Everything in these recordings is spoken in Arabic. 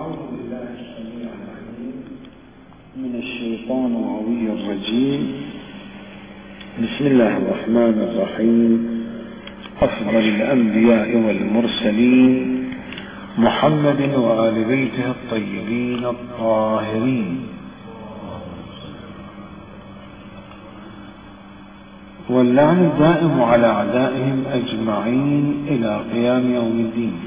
أعوذ بالله السميع العليم من الشيطان الغوي الرجيم. بسم الله الرحمن الرحيم. أفضل الأنبياء والمرسلين محمد وآل بيته الطيبين الطاهرين، واللعن الدائم على أعدائهم أجمعين إلى قيام يوم الدين.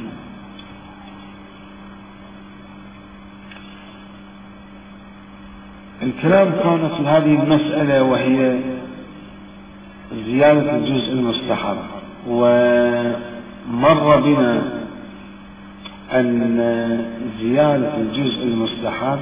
الكلام كان في هذه المسألة وهي زيادة الجزء المستحب، ومر بنا أن زيادة الجزء المستحب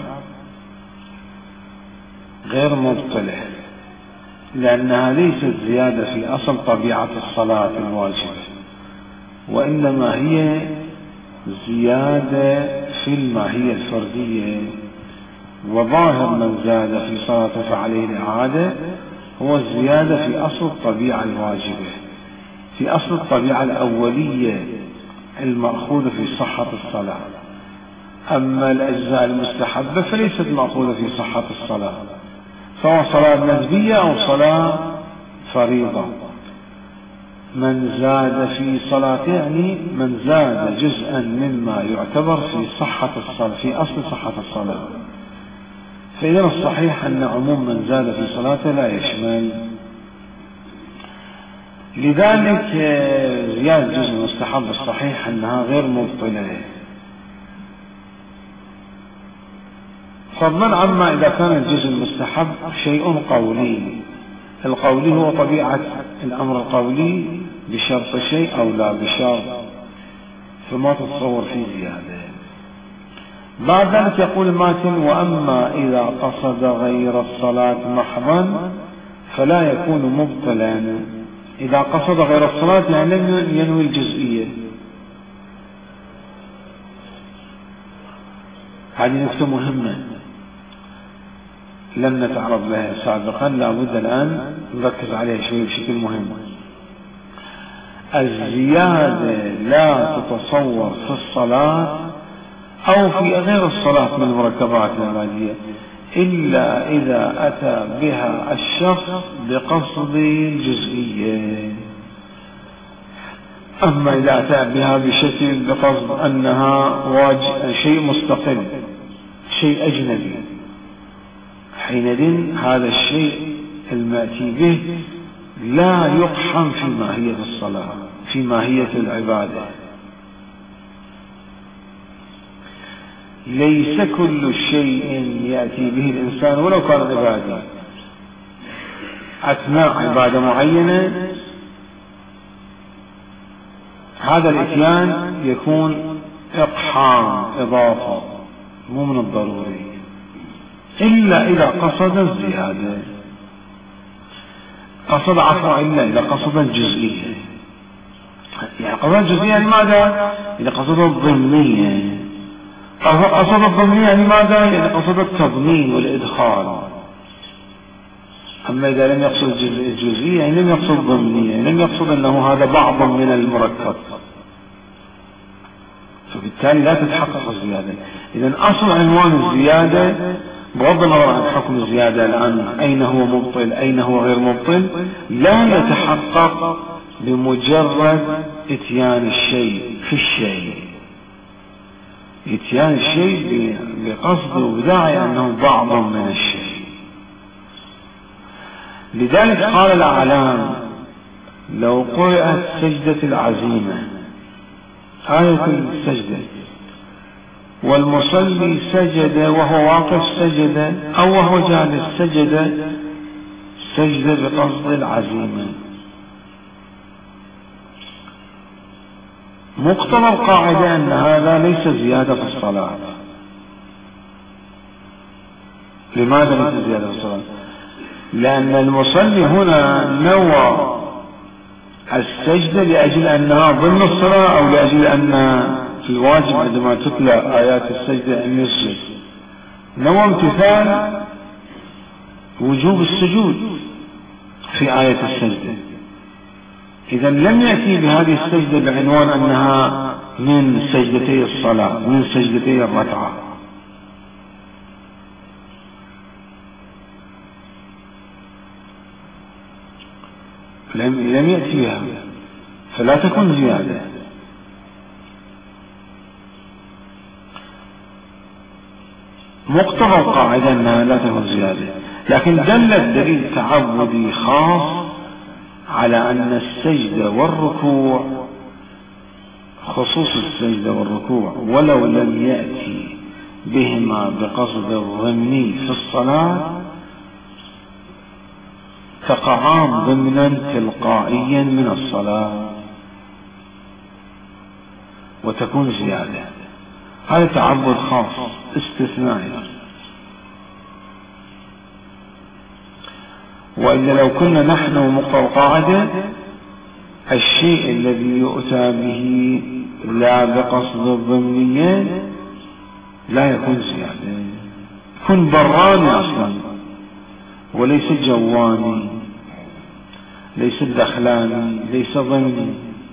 غير مبطلة، لأنها ليست زيادة في أصل طبيعة الصلاة الواجبة، وإنما هي زيادة في الماهية الفردية. وظاهر من زاد في صلاته فعليه الإعادة هو الزيادة في أصل الطبيعة الواجبة، في أصل الطبيعة الأولية المأخوذة في صحة الصلاة. أما الأجزاء المستحبة فليست مأخوذة في صحة الصلاة، سواء صلاة ندبية أو صلاة فريضة. من زاد في صلاته يعني من زاد جزءا مما يعتبر في صحة الصلاة، في أصل صحة الصلاة. فإذا الصحيح أن عموم من زاد في صلاته لا يشمل، لذلك زيادة جزء مستحب الصحيح أنها غير مبطلة، فضلا عما إذا كان الجزء المستحب شيء قولي. القولي هو طبيعة الأمر القولي بشرط شيء أو لا بشرط، فما تتصور فيه زيادة. بعد ذلك يقول الماتن: وأما إذا قصد غير الصلاة محضا فلا يكون مبطلا. إذا قصد غير الصلاة يعني لم ينوي الجزئية. هذه نقطة مهمة لم نتعرض لها سابقا، لا بد الآن نركز عليها شوي بشكل مهم. الزيادة لا تتصور في الصلاة أو في غير الصلاة من المركبات العبادية إلا إذا أتى بها الشخص بقصد الجزئية. أما إذا أتى بها بشكل بقصد أنها شيء مستقل، شيء أجنبي، حينئذ هذا الشيء المأتي به لا يقحم في ماهية الصلاة، في ماهية العبادة. ليس كل شيء يأتي به الإنسان ولو كان عبادي أثناء عبادة معينة، هذا الإتيان يكون إقحام إضافة مو من الضروري، إلا إذا قصد الزيادة، قصد عفوا إلا إذا قصد الجزئية. يعني قصد الجزئية يعني ماذا؟ إذا قصد الضمنية. قصد الضمنية يعني ماذا؟ يعني قصد التضمين والإدخال. أما إذا لم يقصد الجزئية يعني لم يقصد الضمنية، يعني لم يقصد أنه هذا بعض من المركب، فبالتالي لا تتحقق الزيادة. إذن أصل عنوان الزيادة بغض النظر عن حكم الزيادة الآن أين هو مبطل أين هو غير مبطل، لا يتحقق بمجرد إتيان الشيء في الشيء، إتيان الشيء بقصد وبداعي أنه بعض من الشيء. لذلك قال الأعلام: لو قرأت سجدة العزيمة، آية السجدة، والمصلي سجد وهو واقف سجد أو وهو جالس سجد بقصد العزيمة، مقتضى القاعدة أن هذا ليس زيادة في الصلاة. لماذا ليس زيادة في الصلاة؟ لأن المصلي هنا نوى السجدة لأجل أنها ضمن الصلاة أو لأجل أن في الواجب عندما تتلى آيات السجدة أن يسجد، نوى امتثال وجوب السجود في آية السجدة. إذا لم يأتي بهذه السجدة بعنوان أنها من سجدتي الصلاة، من سجدتي الركعة، لم يأتي بها فلا تكون زيادة. مقتضى القاعدة أنها لا تكون زيادة، لكن دل الدليل تعبدي خاص على أن السجدة والركوع، خصوص السجدة والركوع ولو لم يأتي بهما بقصد الضمني في الصلاة، تقعان ضمنا تلقائيا من الصلاة وتكون زيادة. هذا تعبد خاص استثنائي. وإلا لو كنا نحن مقتضى القاعدة الشيء الذي يؤتى به لا بقصد الضمنية لا يكون زيادة، يكون براني أصلا وليس جواني، ليس دخلاني، ليس ضمني.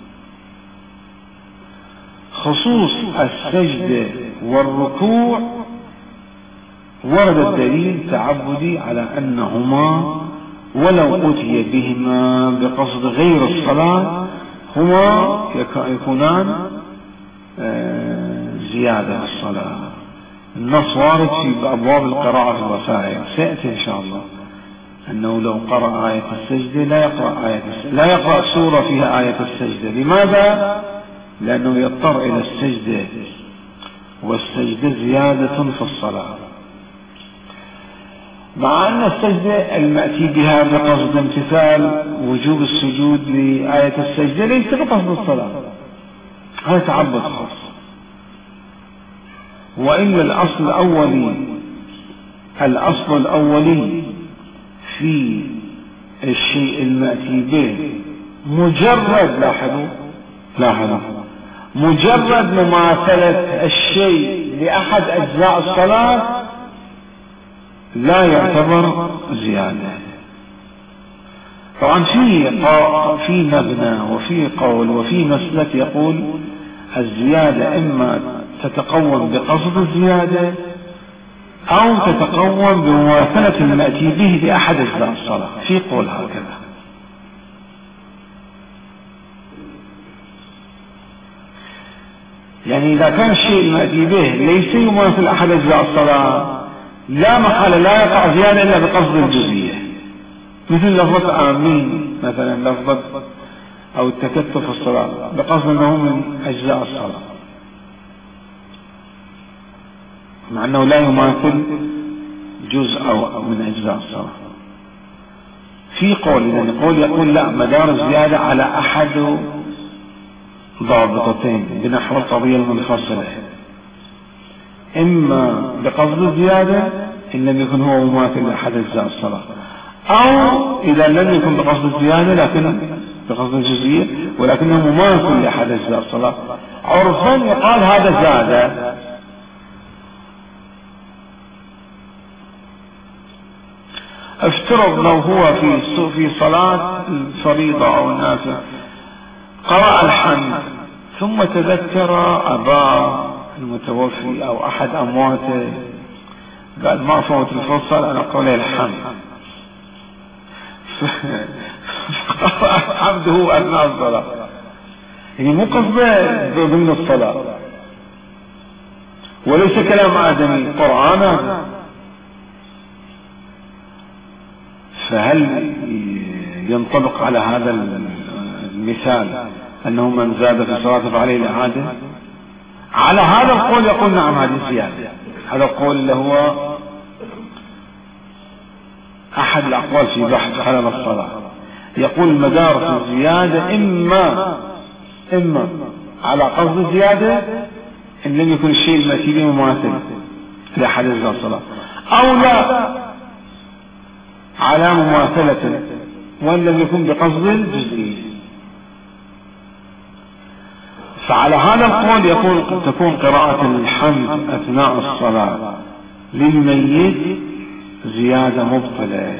خصوص السجدة والركوع ورد الدليل تعبدي على أنهما ولو أتي بهما بقصد غير الصلاة هما يكونان زيادة في الصلاة. النص وارد في أبواب القراءة في الوسائل، سيأتي إن شاء الله أنه لو قرأ آية السجدة لا يقرأ سورة فيها آية السجدة. لماذا؟ لأنه يضطر إلى السجدة، والسجدة زيادة في الصلاة، مع أن السجدة المأتي بها بقصد امتثال وجوب السجود لآية السجدة ليس بقصد الصلاة، هذا تعبد خاص. وإلا الأصل الأولي في الشيء المأتي به مجرد لاحظوا مجرد مماثلة الشيء لأحد أجزاء الصلاة لا يعتبر زيادة. طبعا في مبنى وفي قول وفي مسلك يقول الزيادة إما تتقوم بقصد الزيادة أو تتقوم بمماثلة المأتي به لأحد أجزاء الصلاة، في قول هكذا. يعني إذا كان الشيء المأتي به ليس يماثل أحد أجزاء الصلاة لا محالة لا يقع زيادة إلا بقصد الجزئية، مثل لفظة آمين مثلا، لفظة أو التكتف في الصلاة بقصد أنه من أجزاء الصلاة، مع أنه لا يماثل جزء أو من أجزاء الصلاة. في قول يقول لا، مدار الزيادة على أحد ضابطتين بنحو القضية المنفصلة، إما بقصد الزيادة إن لم يكن هو مماثل لأحد أجزاء الصلاة، أو إذا لم يكن بقصد الزيادة لكن بقصد الجزئية ولكنه مماثل لأحد أجزاء الصلاة، عرفا يقال هذا زاد. افترض لو هو في صلاة الفريضة أو النافلة قرأ الحمد ثم تذكر أباه المتوفي أو أحد أمواته، قال ما فوت الفصل أنا أقول الحمد، فقرأ حمده أثناء الصلاة، يعني مو قصده ضمن الصلاة وليس كلام آدمي قرآنا. فهل ينطبق على هذا المثال أنه من زاد في صلاته فعليه الإعادة؟ على هذا القول يقول نعم هذه زيادة. هذا القول اللي هو أحد الأقوال في بحث خلل الصلاة، يقول المدار في الزيادة إما على قصد الزيادة إن لم يكن الشيء المأتي به مماثل لأحد أجزاء الصلاة، أو لا على مماثلة وإن لم يكن بقصد الجزئية. فعلى هذا القول يقول تكون قراءة الحمد أثناء الصلاة للميت زيادة مبطلة.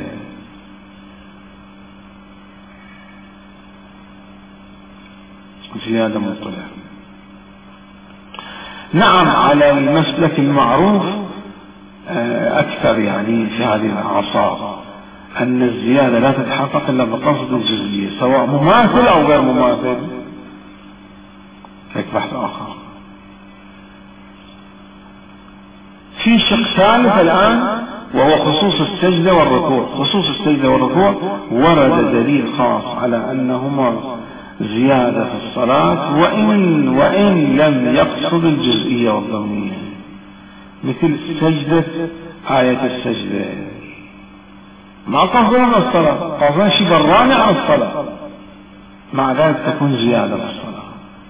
نعم على المسلك المعروف أكثر يعني في هذه الأعصار أن الزيادة لا تتحقق إلا بقصد الجزئية سواء مماثل أو غير مماثل. هيك بحث آخر. في شق ثالث الآن وهو خصوص السجدة والركوع. خصوص السجدة والركوع ورد دليل خاص على أنهما زيادة في الصلاة وإن لم يقصد الجزئية والضمنية، مثل سجدة آية السجدة ما قصدنا من الصلاة، قصدنا شيء براني عن الصلاة، مع ذلك تكون زيادة في الصلاة.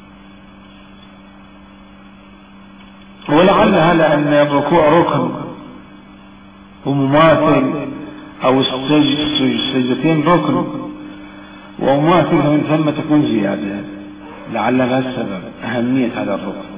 ولعلها لأن الركوع ركن ومماثل أو السجدتين ركن ومماثل من ثم تكون زيادة، لعل هذا السبب أهمية هذا الركن.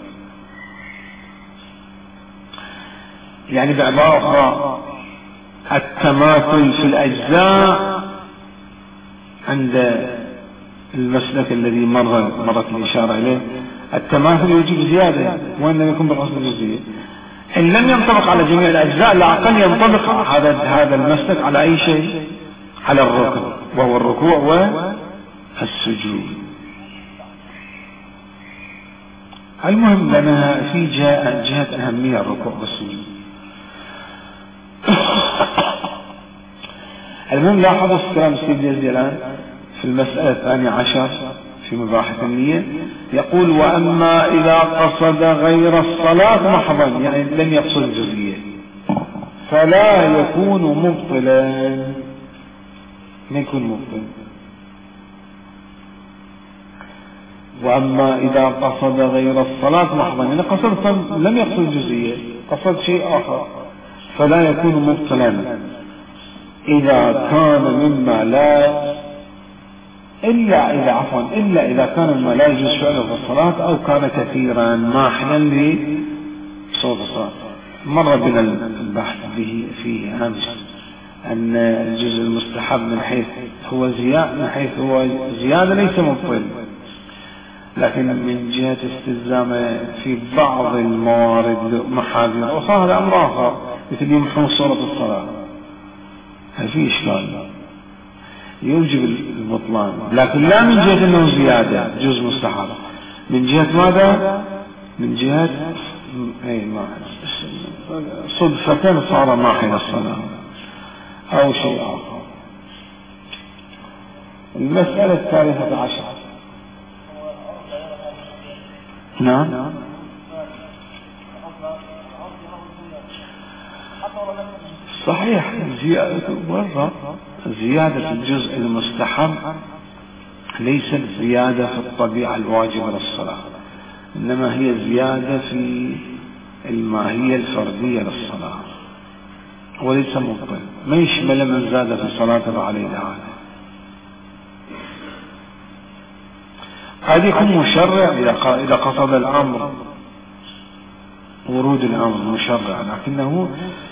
يعني بعبارة أخرى التماثل في الأجزاء عند المسلك الذي مرت الإشارة إليه، التماثل يجب زيادة وإن لم يكن بالقصد الجزئي. إن لم ينطبق على جميع الأجزاء لا أقل ينطبق هذا المسلك على أي شيء، على الركن وهو الركوع والسجود. المهم لنا في جهة أهمية الركوع والسجود. المهم لاحظوا كلام السيد اليزدي الآن في المسألة 12 في مباحث النية، يقول وأما إذا قصد غير الصلاة محضا، يعني لم يقصد الجزئية، فلا يكون مبطلا. ما يكون مبطل. وأما إذا قصد غير الصلاة محضا، يعني قصد لم يقصد الجزئية، قصد شيء آخر، فلا يكون مبطلا إذا كان مما لا إلا إذا كان مما لا يجوز فعله في الصلاة أو كان كثيرا ماحلا لصوت الصلاة. مر بنا البحث به فيه أمس أن الجزء المستحب من حيث هو زيادة ليس مبطل، لكن من جهة استلزامه في بعض الموارد محاذير أخرى هذا أمر آخر، مثل يمحون صورة الصلاة، هل في إشكال؟ يوجب البطلان، لكن لا من جهة أنه زيادة جزء مستحب، من جهة ماذا؟ من جهة صدفة صار ماحل الصلاة أو شيء آخر. المسألة 13. نعم. صحيح، زيادة الجزء المستحب ليست زيادة في الطبيعة الواجبة للصلاة، إنما هي زيادة في الماهية الفردية للصلاة وليس مبطل، ما يشمل من زاد في صلاته عليه دعاء. قد يكون مشرع إذا قصد الأمر ورود الأمر مشرع، لكنه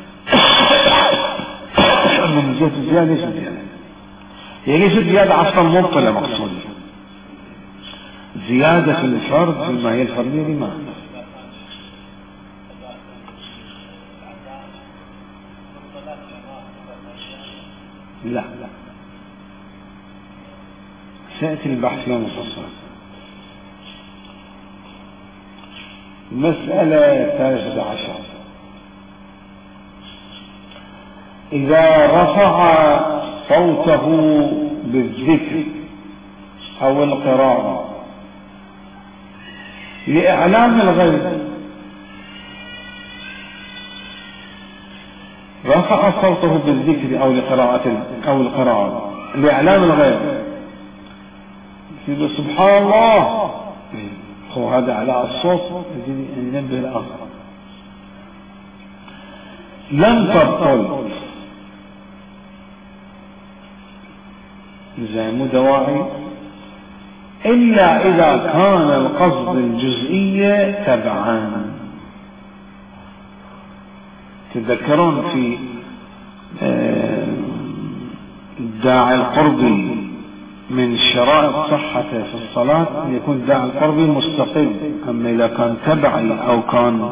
من جهة الزيادة ليست زيادة، هي ليست زيادة أصلا مبطلة مقصودة، زيادة في الفرد في الماهية الفردية لما لا سيأتي البحث فيها مفصل. مسألة 13. إذا رفع صوته بالذكر أو القراءة لإعلام الغير، رفع صوته بالذكر أو القراءة لإعلام الغير، يقول سبحان الله، هو هذا على الصوت ينبه الآخر، لم تبطل زي مو دواعي إلا إذا كان القصد الجزئية تبعا. تذكرون في الداعي القربي من شرائط صحته في الصلاة أن يكون الداعي القربي مستقل، أما إذا كان تبعي أو كان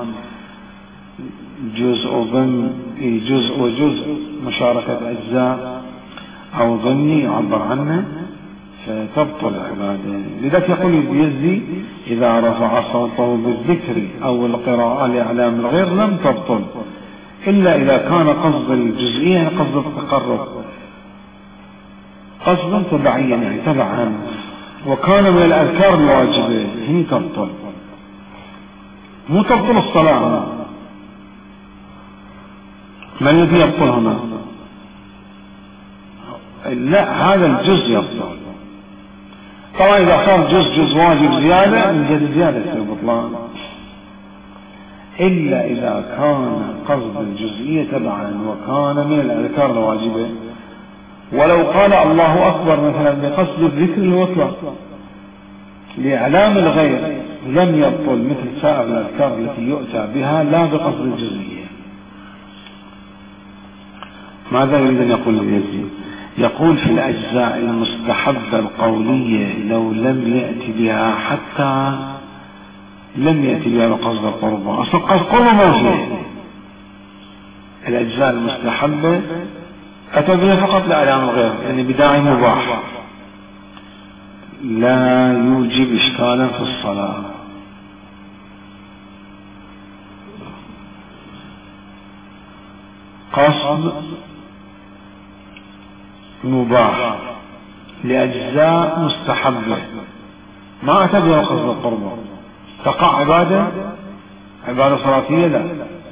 جزء وجزء مشاركة أجزاء أو ظني يعبر عنه فتبطل العبادة. لذلك يقول اليزدي إذا رفع صوته بالذكر أو القراءة لإعلام الغير لم تبطل إلا إذا كان قصد الجزئية قصد التقرب، قصد تبعيا يعني تبعا، وكان من الأذكار الواجبة هي تبطل، مو تبطل الصلاة. ما الذي يبطل هنا؟ لا، هذا الجزء يبطل. طبعا إذا صار جزء واجب زيادة من جد زيادة في البطلان، إلا إذا كان قصد الجزئية تبعا وكان من الأذكار الواجبة. ولو قال الله أكبر مثلا بقصد الذكر المطلق لإعلام الغير لم يبطل مثل سائر الأذكار التي يؤتى بها لا بقصد الجزئية. ماذا يريد أن يقول اليزيد؟ يقول في الأجزاء المستحبة القولية لو لم يأتي بها حتى لم يأتي بها بقصد القربة، أصلا قصد قربة ما فيه. الأجزاء المستحبة أتى بها فقط لإعلام الغير يعني بداعي مباح لا يوجب إشكالا في الصلاة. قصد مباح لأجزاء مستحبة ما أتى بها قصد القربة، تقع عبادة صلاتية لا،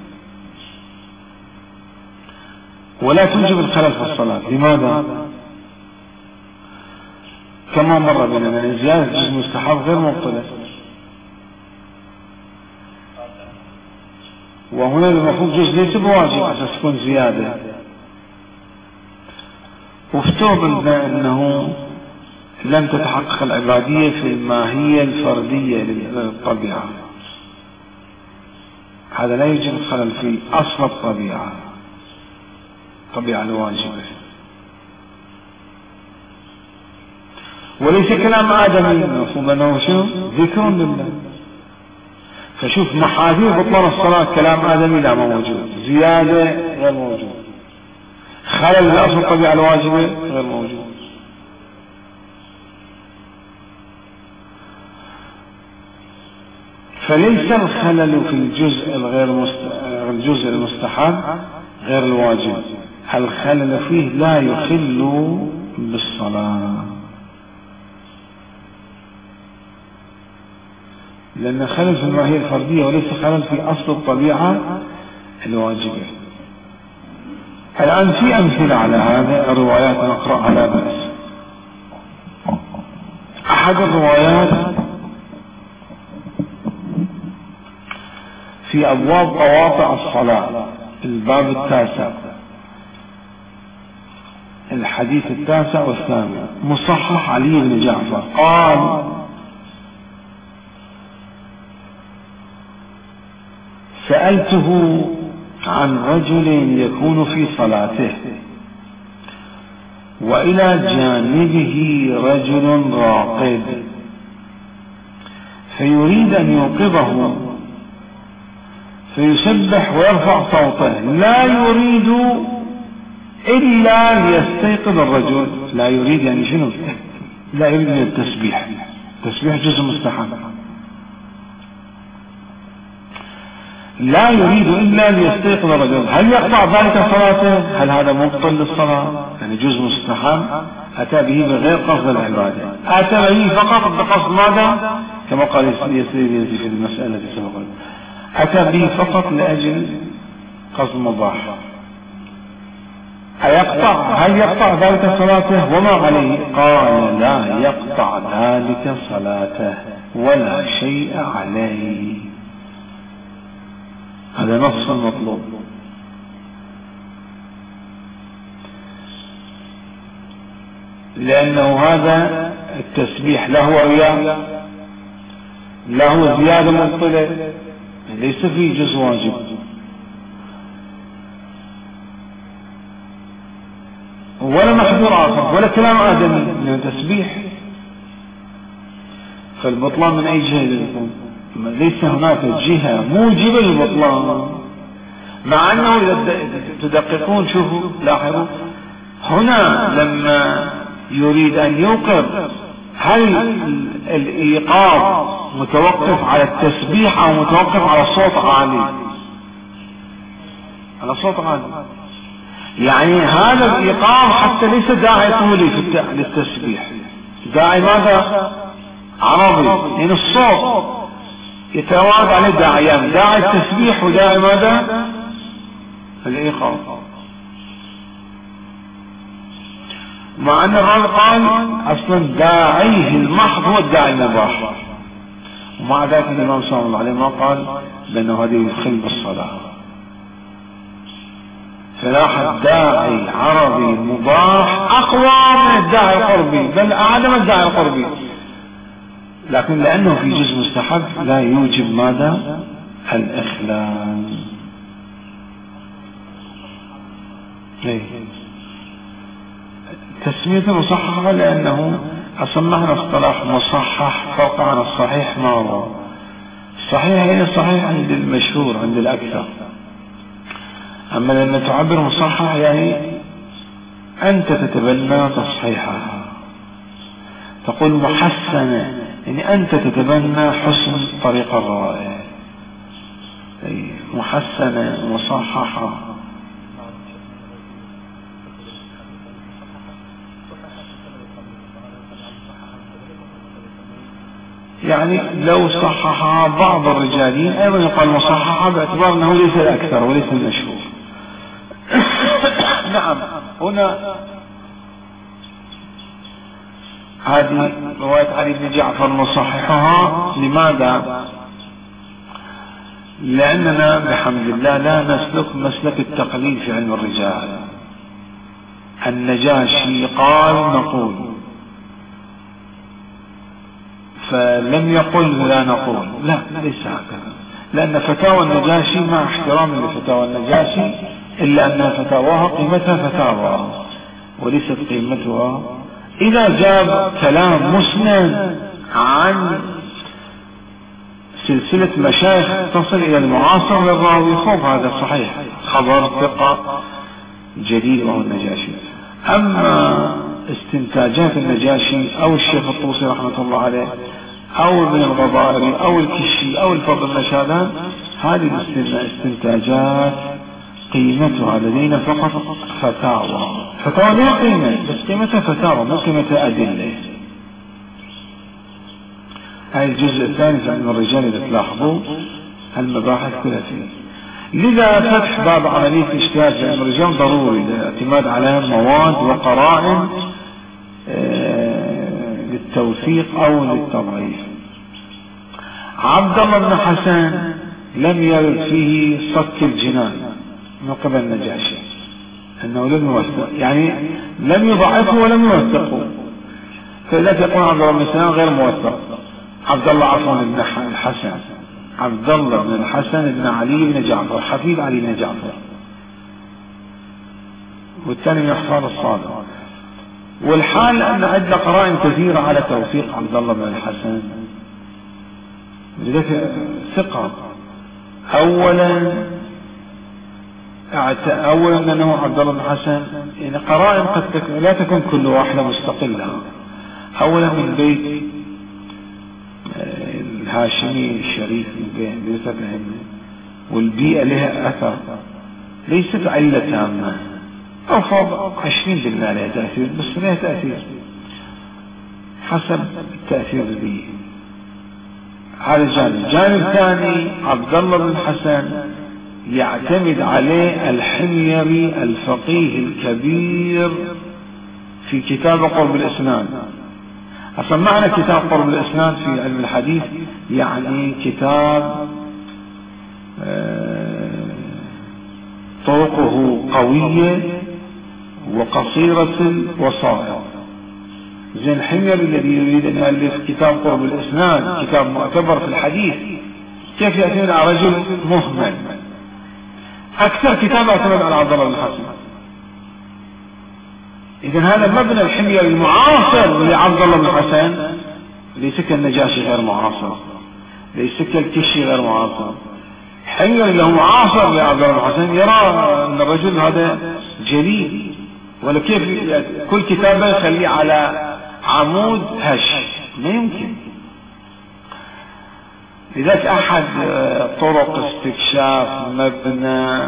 ولا توجب الخلل في الصلاة. لماذا؟ كما مر بنا من زيادة جزء مستحب غير مبطلة، وهنا المفروض جزء ليس بواجب عشان تكون زيادة. وافترض أنه لم تتحقق العبادية في الماهية الفردية للطبيعة، هذا لا يوجد خلل في أصل الطبيعة الواجبة، وليس كلام آدمي مفهوم أنه شو ذكر لله. فشوف محاذير بطلان الصلاة كلام آدمي لا موجود، زيادة غير موجود، خلل بأصل الطبيعة الواجبة غير موجود. فليس الخلل في الجزء المستحب غير الواجب، الخلل فيه لا يخل بالصلاة، لأن خلل في الماهية الفردية وليس خلل في أصل الطبيعة الواجبة. الآن في أمثلة على هذا الروايات نقرأ على بأس. أحد الروايات في أبواب قواطع الصلاة الباب 9 الحديث 9 والثامن مصحح علي بن جعفر قال: سألته عن رجل يكون في صلاته وإلى جانبه رجل راقد فيريد أن يوقظه فيسبح ويرفع صوته، لا يريد إلا ليستيقظ الرجل. لا يريد يعني شنو؟ لا يريد من التسبيح، التسبيح جزء مستحب، لا يريد إلا ليستيقظ الرجل. هل يقطع ذلك صلاته؟ هل هذا مبطل للصلاة؟ يعني جزء مستحب أتى به بغير قصد العبادة، أتى به فقط بقصد ماذا؟ كما قال يسير في المسألة التي سبقت، أتى به فقط لأجل قصد مباح. هل يقطع ذلك صلاته؟ وما عليه؟ قال: لا يقطع ذلك صلاته ولا شيء عليه. هذا نص مطلوب. لأنه هذا التسبيح له رياء، له زيادة مبطلة، ليس فيه جزء واجب. ولا محذور آخر ولا كلام آدمي من التسبيح. فالبطلان من أي جهة يكون؟ ليس هناك جهة موجبة للبطلان، مع أنه إذا تدققون شوفوا لاحظوا هنا لما يريد أن يوقظ، هل الإيقاظ متوقف على التسبيح أو متوقف على صوت عالي؟ على صوت عالي. يعني هذا الإيقاظ حتى ليس داعي طولي للتسبيح، داعي ماذا؟ عربي، يعني الصوت يتوارد عليه داعيان، داعي التسبيح وداعي ماذا؟ الإيقاظ. مع أن الراوي قال أصلا داعيه المحض هو الداعي المباح، ومع ذلك الإمام صلى الله عليه وسلم قال بأنه هذا يدخل بالصلاة. فلاحظ داعي عربي مباح أقوى من الداعي القربي، بل أعلى من الداعي القربي، لكن لأنه في جزء مستحب لا يوجب ماذا؟ الإخلال. تسمية مصححة لأنه أسمعنا اصطلاح مصحح فرق عن الصحيح. ما هو الصحيح؟ هي الصحيح عند المشهور عند الأكثر، أما لما تعبر مصحح يعني أنت تتبنى تصحيحها، تقول محسنة يعني أنت تتبنى حسن طريق الرواية، محسنة مصححة. يعني لو صححها بعض الرجالين أيضا يقال مصححة باعتبار أنه ليس الأكثر وليس المشهور. نعم، هنا هذه رواية علي بن جعفر نصححها. لماذا؟ لأننا بحمد الله لا نسلك مسلك التقليد في علم الرجال. النجاشي قال نقول، فلم يقل لا نقول، لا ليس هكذا، لأن فتاوى النجاشي مع احترام لفتاوى النجاشي إلا أن فتاواها قيمتها فتاوى وليست قيمتها. إذا جاب كلام مسند عن سلسلة مشايخ تصل إلى المعاصر للراوي خب هذا صحيح، خبر ثقة جديد وهو النجاشي. أما استنتاجات النجاشي أو الشيخ الطوسي رحمة الله عليه أو ابن الغضائري أو الكشي أو الفضل النشادان، هذه الاستنتاجات قيمتها لدينا فقط فتاوى. فتاوى لها قيمة بس قيمتها فتاوى مو قيمتها أدلة. هاي الجزء الثاني في علم الرجال إذا تلاحظوا المباحث كلها فيه. لذا فتح باب عملية الاجتهاد في علم الرجال ضروري للاعتماد على مواد وقرائن للتوثيق أو للتضعيف. عبد الله بن حسن لم يرد فيه صك الجنان من قبل النجاشي أنه لم يوثق، يعني لم يضعفه ولم يوثقه، فلا تكون عبد الله بن حسن غير موثق. عبد الله عفوا بن الحسن، عبد الله بن الحسن بن علي بن جعفر حفيد علي بن جعفر، والثاني من أحفاد الصادق. والحال أن عندنا قرائن كثيرة على توثيق عبد الله بن الحسن، لذلك ثقة. أولا أنه عبد الله بن الحسن، يعني قرائن قد لا تكون كل واحدة مستقلة. أولا من بيت الهاشمي الشريف من بيت العلم، والبيئة لها أثر، ليست علة تامة أو فوق 20% لها تأثير، بس لها تأثير حسب التأثير البيئي. هذا جانب. جانب ثاني عبد الله بن الحسن يعتمد عليه الحميري الفقيه الكبير في كتاب قرب الإسناد. أصلا معنى كتاب قرب الإسناد في علم الحديث يعني كتاب طرقه قوية وقصيرة الوسائط. زين الحميري الذي يريد أن يؤلف كتاب قرب الإسناد كتاب معتبر في الحديث كيف يعتمد على رجل مهمل؟ أكثر كتاب اعتمد على عبد الله بن الحسن. إذن هذا مبنى الحميري المعاصر لعبد الله بن الحسن ليس كالنجاشي غير معاصر، ليس كالكشي غير معاصر. حميري له معاصر لعبد الله بن الحسن يرى أن الرجل هذا جليل ولا كيف كل كتابه يخليه على عمود هش؟ ما يمكن. لذلك احد طرق استكشاف مبنى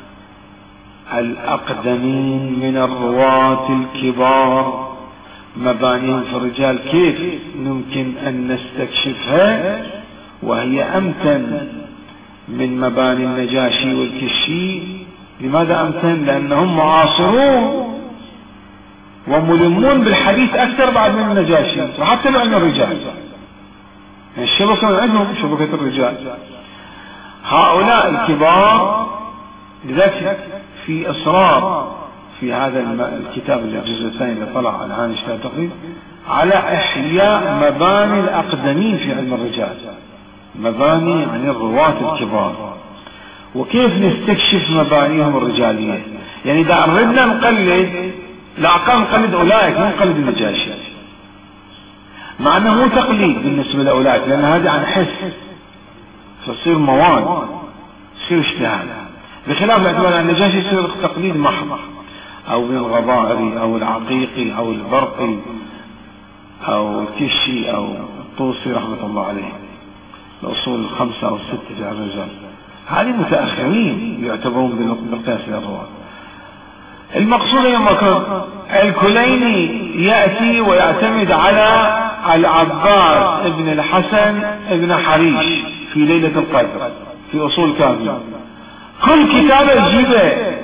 الاقدمين من الرواة الكبار مبانيهم في الرجال كيف يمكن ان نستكشفها وهي امتن من مباني النجاشي والكشي؟ لماذا امتن؟ لانهم معاصرون وملمون بالحديث اكثر بعد من النجاشي، وحتى بعلم الرجال يعني الشبكة عندهم شبكة الرجال هؤلاء الكبار. لذلك في اصرار في هذا الكتاب اللي الجزء الثاني اللي طلع على هامش تقريبا على احياء مباني الاقدمين في علم الرجال، مباني يعني الرواة الكبار، وكيف نستكشف مبانيهم الرجالية. يعني اذا اردنا نقلد لا نقلد اولئك، مو نقلد النجاشي، مع انه مو تقليد بالنسبة لاولئك لان هذا عن حس فتصير مواد، تصير اجتهاد، بخلاف الاعتماد على النجاشي يصير تقليد محض، او من الغضائري او العقيقي او البرقي او الكشي او الطوسي رحمة الله عليه، الاصول الخمسة او الستة في الرجال، هذه متأخرين يعتبرون بالقياس الرواة. المقصود لما كان الكليني يأتي ويعتمد على العباس ابن الحسن ابن حريش في ليلة القدر في اصول كافي، كل كتاب يجيبه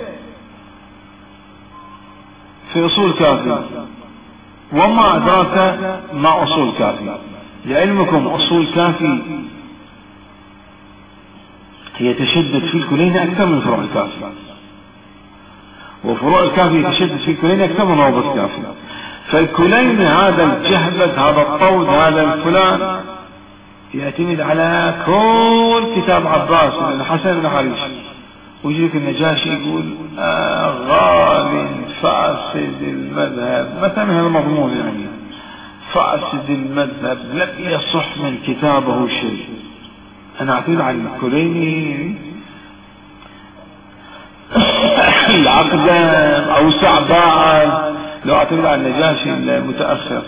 في اصول كافي، وما ادراك ما اصول كافي. لعلمكم اصول كافي هي تشدد في الكليني اكثر من فروع الكافي، وفروع الكافي تشدد في الكليني اكثر من روض الكافي. فالكليني هذا الجهبذ هذا الطود هذا الفلان يعتمد على كل كتاب عباس بن الحسن بن حريش، ويجيك النجاشي يقول غال فاسد المذهب مثلا، هذا مضمون يعني فاسد المذهب لم يصح من كتابه شيء. انا اعتمد على الكليني العقدة او سعباء، لو اعتمد على النجاشي المتأخر.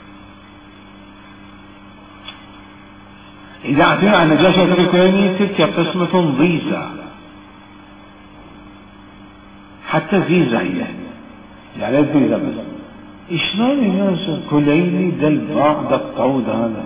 اذا اعتمد على النجاشي الكليني تلك قسمة ضيزة، حتى فيزا هي يعني الفيزا بس. شلون الناس الكليني ده الباع ده الطود هذا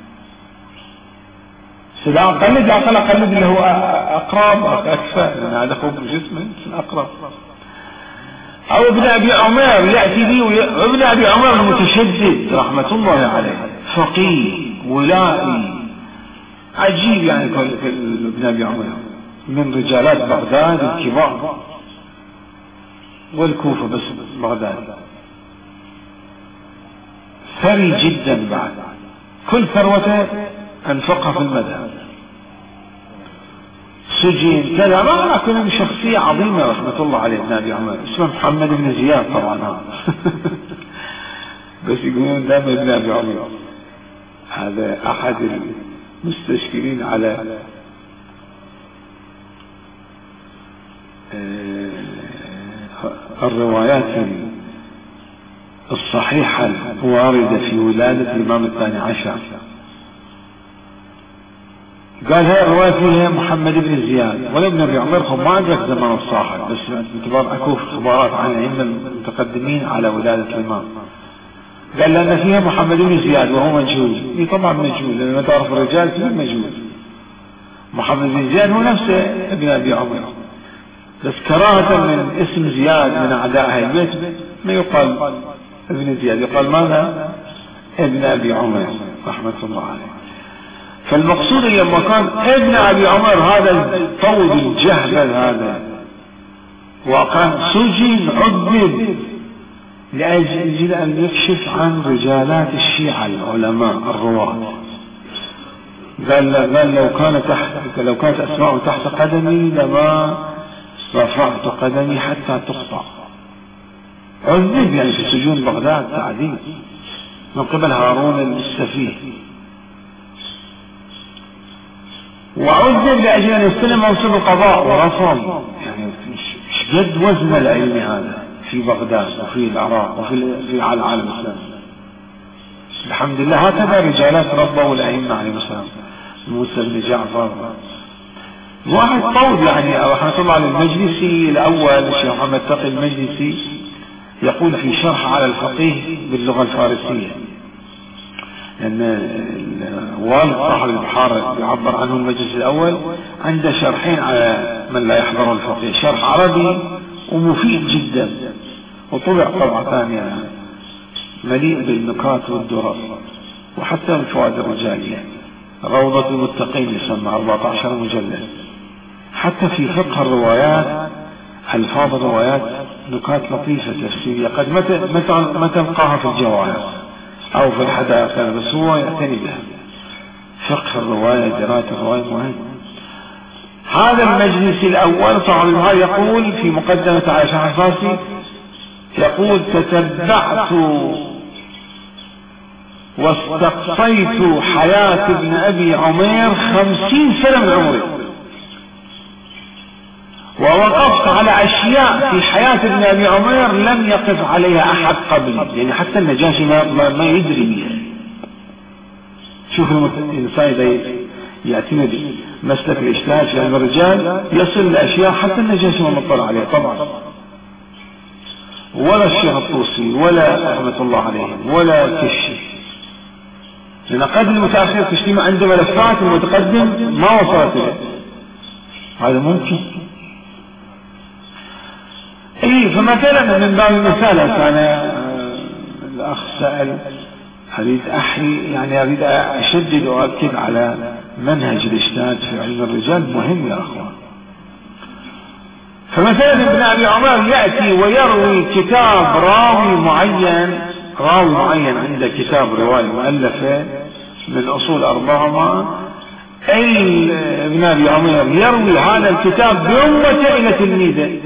سلا قلد اقل اللي هو اقرب اكفى لان هذا خوف جسمه اقرب. او ابن ابي عمر ياتي بي، ابن ابي عمر المتشدد رحمه الله عليه فقيه ولائي عجيب يعني ابن ابي عمر من رجالات بغداد الكبار والكوفة بس بغداد، ثري جدا بعد كل ثروته انفقها في المذهب، سجين كذا ما كنا شخصية عظيمة رحمة الله عليه ابن ابي عمر، اسمه محمد بن زياد طبعا بس يقولون دائما ابن ابي عمر. هذا احد المستشكلين على الروايات الصحيحة الواردة في ولادة الإمام الثاني عشر. قال هاي الرواية فيها محمد بن زياد ولا ابن ابي عمر، هم ما أدرك زمان الصاحب بس باعتبار أكو خبرات عن الأئمة المتقدمين على ولادة الإمام. قال لأن فيها محمد بن زياد وهو مجهول، طبعا مجهول لأن ما تعرف الرجال فيه مجهول. محمد بن زياد هو نفسه ابن ابي عمر، بس كراهة من اسم زياد من أعداء أهل البيت ما يقال ابن زياد، يقال ماذا؟ ابن أبي عمر رحمة الله عليه. فالمقصود لما كان ابن أبي عمر هذا الطود الجهبل هذا وكان سجن عذب لأجل أن يكشف عن رجالات الشيعة العلماء الرواة. قال لو كانت أسماء تحت قدمي لما رفعت قدمي حتى تقطع. عذب يعني في سجون بغداد تعذيب من قبل هارون السفيه، وعذب لأجل أن يستلم منصب القضاء ورفض. يعني مش قد وزن العلم هذا، في بغداد وفي العراق وفي على العالم الإسلامي. الحمد لله هكذا رجالات ربوا الأئمة عليهم السلام، موسى بن جعفر. واحد طول يعني رحمة الله على المجلسي الأول الشيخ محمد تقي المجلسي يقول في شرح على الفقيه باللغة الفارسية، لأن والد صاحب البحار يعبر عنه المجلس الأول عنده شرحين على من لا يحضر الفقيه، شرح عربي ومفيد جدا، وطبع طبعة ثانية مليء بالنكات والدرر وحتى الفوائد الرجالية، روضة المتقين يسمى 14 مجلد. حتى في فقه الروايات ألفاظ الروايات نكات لطيفة تفسيرية قد ما تلقاها في الجواهر أو في الحدائق، بس هو يعتني بها. فقه الرواية دراية الرواية مهم. هذا المجلس الأول صاحب البحار يقول في مقدمة على شرح الفارسي، يقول تتبعت واستقصيت حياة ابن أبي عمير 50 سنة من عمري، ووقفت على أشياء في حياة ابن أبي عمير لم يقف عليها أحد قبلي، يعني حتى النجاشي ما يدري بها. شوف الإنسان يعتمد مسلك الاجتهاد في علم الرجال يصل لأشياء حتى النجاشي ما مطلع عليها طبعا، ولا الشيخ الطوسي ولا رحمة الله عليهم ولا كشي، لأن قد المتأخر كشي عنده ملفات المتقدم ما وصلت له. هذا ممكن. فمثلا من باب المثال كان الأخ سأل أريد أريد أشدد وأكد على منهج الاجتهاد في علم الرجال مهم يا أخوان. فمثلا ابن أبي عمر يأتي ويروي كتاب راوي معين عنده كتاب رواية مؤلفة من أصول 400، ابن أبي عمر يروي هذا الكتاب بأمته إلى تلميذه،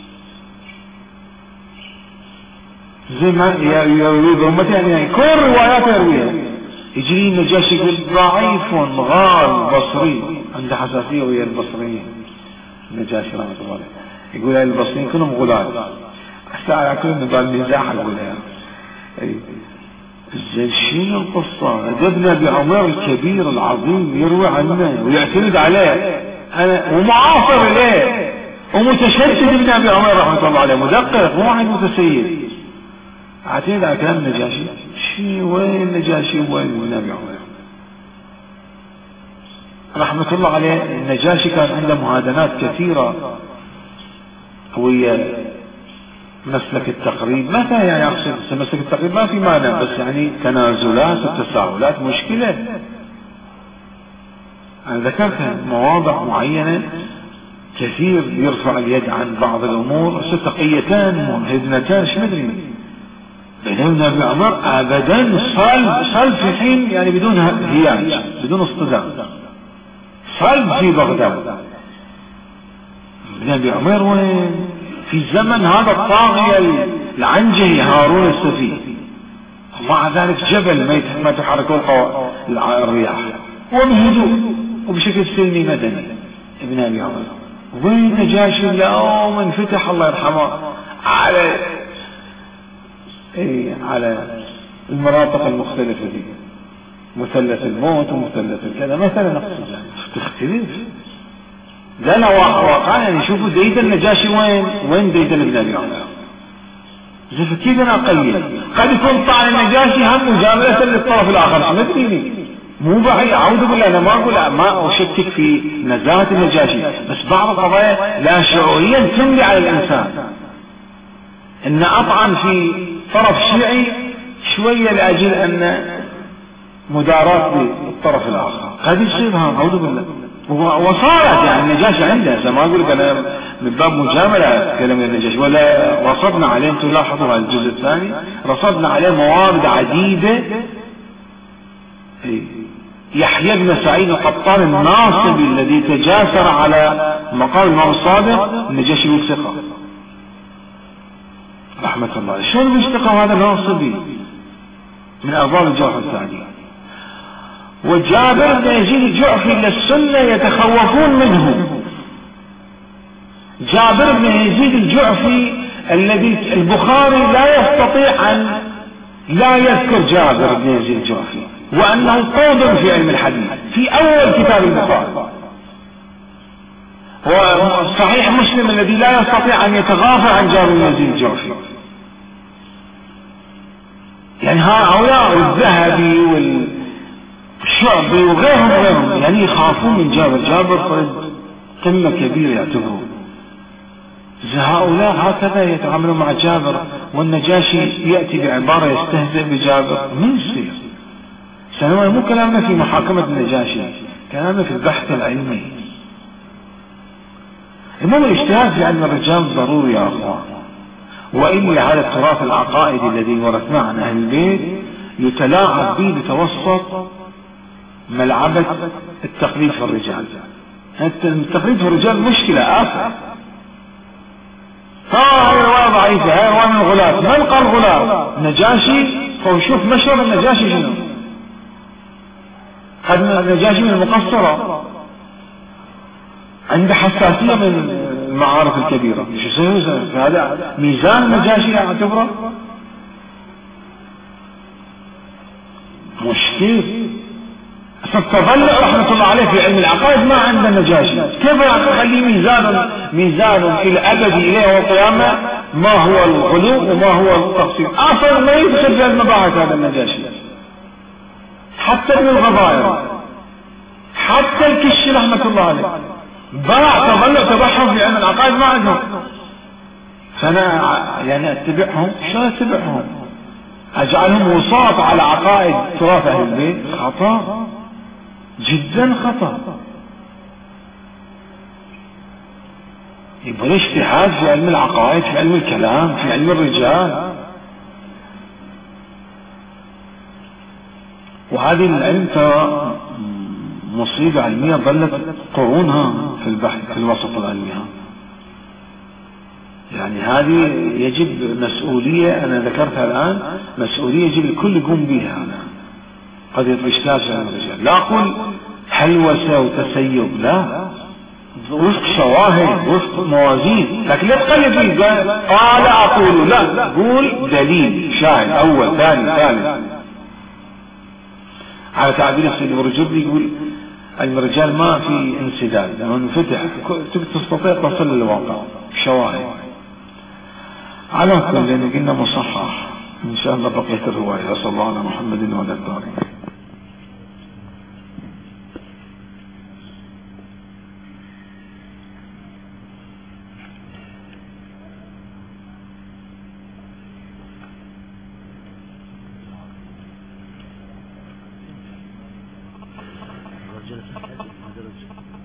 زي ما يروي بأمته يعني كل رواياته يرويها. يجري النجاشي يقول ضعيف غال بصري، عنده حساسية ويا البصريين. النجاشي رحمة الله عليه يقول البصريين كلهم غلال، على كل نبال مزاح يقولها. زين شنو القصة؟ ابن أبي عمر الكبير العظيم يروي عنه ويعتمد عليه ومعاصر له ومتشدد ابن أبي عمر رحمة الله عليه، مدقق مو واحد متسيد. اعتمد على كلام النجاشي. وين النجاشي وين ابن أبي عمر رحمة الله عليه؟ النجاشي كان عنده مهادنات كثيرة ويا مسلك التقريب، مثلا يعني اقصد مسلك التقريب ما في مانع، بس يعني تنازلات وتساهلات مشكلة. انا ذكرتها مواضع معينة كثير يرفع اليد عن بعض الامور، تقيتان هدنتان شمدري. بينما ابن عمر ابدا صلب في حين يعني بدون هياج بدون اصطدام، صلب في بغداد. ابن ابي عمر وين في زمن هذا الطاغية العنجهي هارون السفيه، ومع ذلك جبل ما تحركه الرياح وبهدوء وبشكل سلمي مدني. ابن ابي عمر وين نجاشي اليوم انفتح الله يرحمه على المناطق المختلفة دي، مثلث الموت ومثلث الكذا مثلا، نقصد تختلف. لا واقعا يعني شوفوا ديدا النجاشي وين ديدا ابن ابي عمر. كيف انا اقيم؟ قد يكون طعن النجاشي هم مجاملة للطرف الاخر، شو مدريني مو بعيد، اعوذ بالله انا ما اقول ما اشكك في نزاهة النجاشي، بس بعض القضايا لا شعوريا تملي على الانسان ان اطعن في طرف شيعي شوية لاجل ان مداراة بالطرف الاخر، قد يصير هذا اعوذ بالله. وصارت يعني النجاشي عنده، ما اقول لك انا من باب مجامله كلام النجاشي، ولا رصدنا عليه، انتم لاحظوا هذا الجزء الثاني رصدنا عليه موارد عديده. يحيى بن سعيد القطان الناصبي الذي تجاسر على مقام الإمام الصادق النجاشي بالثقه رحمه الله عليه. شلون بيشتقى هذا ناصبي من ارباب الجرح الثاني؟ وجابر بن يزيد الجعفي للسنة يتخوفون منه. جابر بن يزيد الجعفي الذي البخاري لا يستطيع أن لا يذكر جابر بن يزيد الجعفي، وأنه قوض في علم الحديث في أول كتاب البخاري. وصحيح مسلم الذي لا يستطيع أن يتغافل عن جابر بن يزيد الجعفي. يعني هؤلاء الذهبي والشعبي وغيرهم يعني يخافون من جابر قمة كبيرة يعتبرون. هؤلاء هكذا يتعاملون مع جابر، والنجاشي يأتي بعبارة يستهزئ بجابر. من يصير؟ سنوات مو كلامنا في محاكمة النجاشي، كلامنا في البحث العلمي. المهم الاجتهاد في علم الرجال ضروري يا أخوان، وإلا هذا التراث العقائدي الذي ورثناه عن أهل البيت يتلاعب به لتوسط ملعبة التقليد في الرجال. التقليد في الرجال مشكلة آخر. هاي رواية ضعيفة، هاي رواية من الغلاة. من قال غلاة؟ النجاشي. فشوف مشهد النجاشي شنو؟ قد النجاشي من المقصرة، عنده حساسية من المعارف الكبيرة. شو يسوي؟ هذا ميزان النجاشي اعتبره مشكل. فالتظلع رحمة الله عليه في علم العقائد ما عند النجاشي. كيف يخلي ميزان إلى أبدي إليه والقيامة ما هو الغلو وما هو التقصير؟ أصلا ما يدخل في المباحث هذا النجاشي. حتى ابن الغضائر، حتى الكشي رحمة الله عليه باع تظلع تبعهم في علم العقائد ما عندهم. فأنا يعني أتبعهم. شو أتبعهم؟ أجعلهم وساط على عقائد تراث أهل البيت؟ خطأ جدا، خطأ. يبقى الاجتهاد في علم العقائد، في علم الكلام، في علم الرجال. وهذه العلم مصيبة علمية ظلت قرونها في البحث في الوسط العلمي. يعني هذه يجب مسؤولية، أنا ذكرتها الآن، مسؤولية يجب الكل يقوم بها. قضية الاجتهاد في علم الرجال، لا أقول هلوسة وتسيب، لا، وفق شواهد، وفق موازين. لكن لا تقلد فيه قال أقول، لا، قول دليل شاهد أول ثاني ثالث. على تعبير السيد الرجل يقول علم الرجال ما في انسداد، منفتح، تستطيع تصل للواقع شواهد. على كل قلنا مصحح إن شاء الله بقية الرواية. صلى الله على محمد وعلى آله. جلسة